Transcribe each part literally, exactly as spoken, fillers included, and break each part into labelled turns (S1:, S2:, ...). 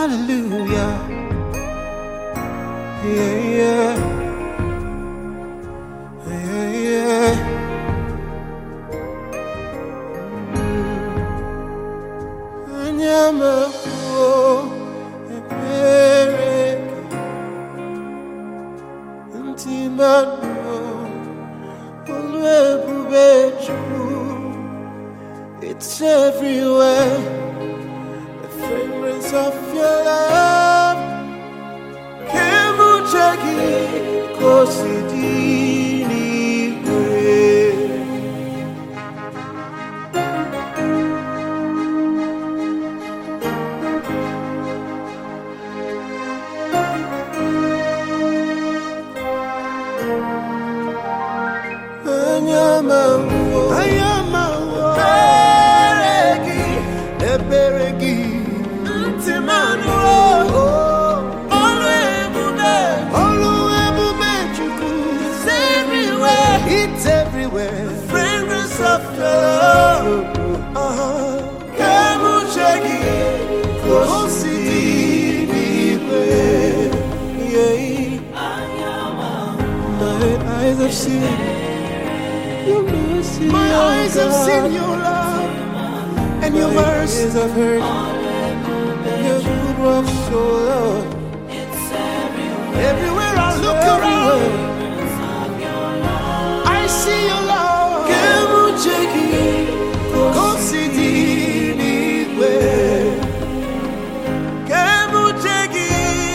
S1: Hallelujah. Yeah, yeah. Yeah, yeah. Anyama oh, epere Ntimano Olwebubeju. It's everywhere, the fragrance of your love. Kemuchagi kosidini kwe. Anyama Anyama Beregi Beregi Ntimano Olwebude Olwebude Chuku. It's everywhere, it's everywhere, the fragrance of your love. Uh-huh. Kemuchagi Kosidini kwe. Yeah. My eyes have seen your mercy, my eyes have seen your love and your mercy. My ears have heard your good works, so Lord. It's everywhere. Everywhere I look around, I see your love. Kemuchagi kosidini kwe. Kemuchagi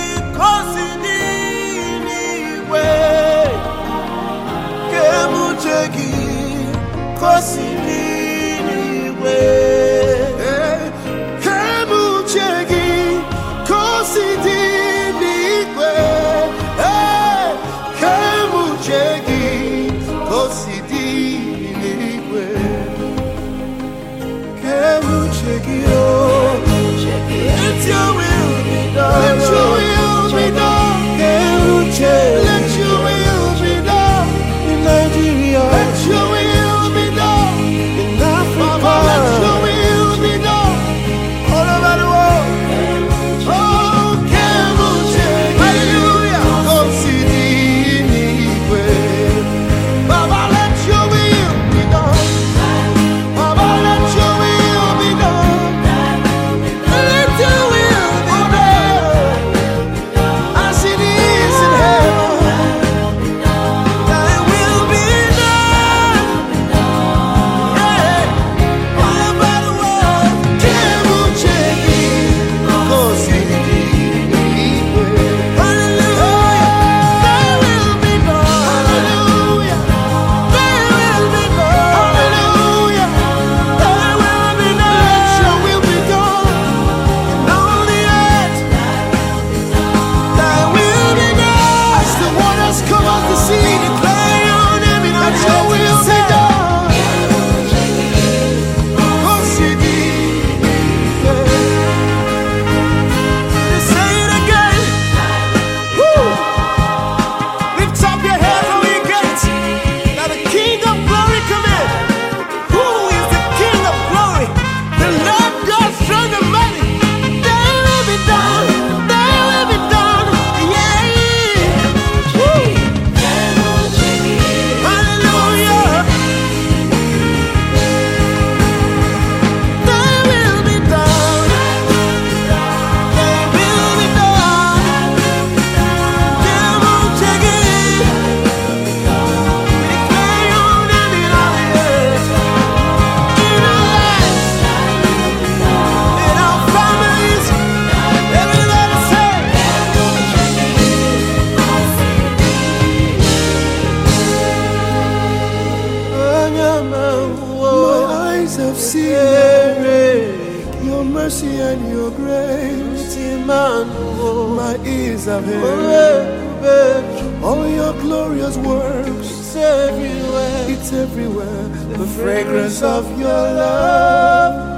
S1: kosidini kwe. Kemuchagi kosidini kwe. Kemuchagi kosidini kwe. Kemuchagi kosidini kwe. Kemuchagi oh, let your will be done. Let your will be done. Kemuchagi, let your will be done in Nigeria. Let your will be done in Africa. Let your will be done all over the world. Oh, Kemuchagi, hallelujah. Kosidini kwe. Baba, let your will be done. Baba, let your will be done. Let your will be done as it is in heaven. Thy will be done, yeah, all over the world. Kemuchagi kosidini kwe. Hallelujah, thy will be done. Hallelujah, thy will be done. Hallelujah, thy will be done. Let your will be done in all the earth. Thy will be done. As the waters come out the sea, declare your name in our your will be done. Kosidini kwe. Say it again. Woo. Lift up your heads, O ye gates, that the King of glory come in. Who is the King of glory? The Lord God strong and mighty. Thy will be done. Thy will be done. Yeah. Woo. Hallelujah. Thy will be done. Thy will be done. Kemuchagi. Declare your name in all the earth. In our lives, in our families, everybody say. My eyes have seen your mercy and your grace. My ears have heard all your glorious works. It's everywhere, it's everywhere, the fragrance of your love.